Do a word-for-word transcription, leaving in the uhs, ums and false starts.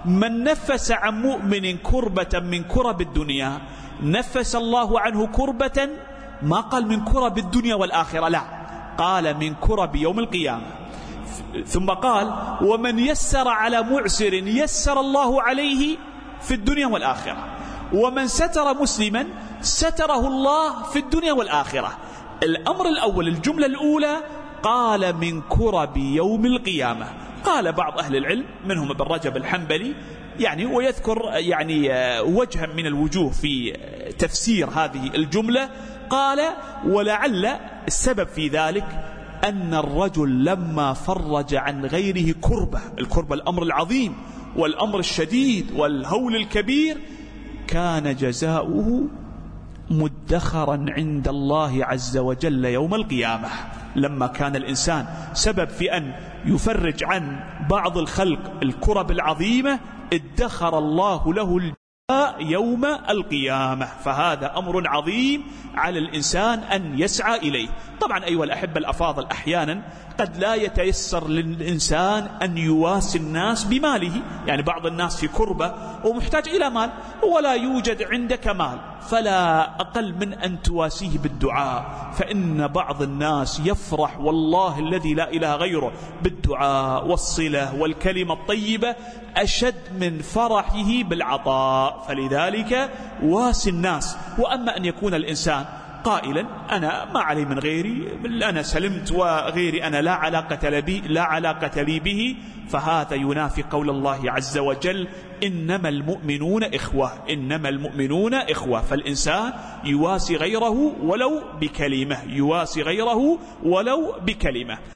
من نفس عن مؤمن كربة من كرب الدنيا نفس الله عنه كربة، ما قال من كرب الدنيا والآخرة، لا، قال من كرب يوم القيامة. ثم قال ومن يسر على معسر يسر الله عليه في الدنيا والآخرة، ومن ستر مسلما ستره الله في الدنيا والآخرة. الأمر الأول، الجملة الأولى، قال من كرب يوم القيامة. قال بعض أهل العلم منهم ابن رجب الحنبلي يعني ويذكر يعني وجها من الوجوه في تفسير هذه الجملة، قال ولعل السبب في ذلك أن الرجل لما فرج عن غيره كربة، الكربة الأمر العظيم والأمر الشديد والهول الكبير، كان جزاؤه مدخرا عند الله عز وجل يوم القيامة. لما كان الإنسان سبب في أن يفرج عن بعض الخلق الكرب العظيمة، ادخر الله له الجزاء يوم القيامة. فهذا أمر عظيم على الإنسان أن يسعى إليه. طبعا أيها الأحبة الأفاضل، أحيانا قد لا يتيسر للإنسان أن يواسي الناس بماله، يعني بعض الناس في كربة ومحتاج إلى مال ولا يوجد عندك مال، فلا أقل من أن تواسيه بالدعاء، فإن بعض الناس يفرح والله الذي لا إله غيره بالدعاء والصلة والكلمة الطيبة أشد من فرحه بالعطاء. فلذلك واسي الناس. وأما أن يكون الإنسان قائلا أنا ما علي من غيري، أنا سلمت وغيري أنا لا علاقة لي لا علاقة لي به، فهذا ينافي قول الله عز وجل إنما المؤمنون إخوة، إنما المؤمنون إخوة. فالإنسان يواسي غيره ولو بكلمة، يواسي غيره ولو بكلمة.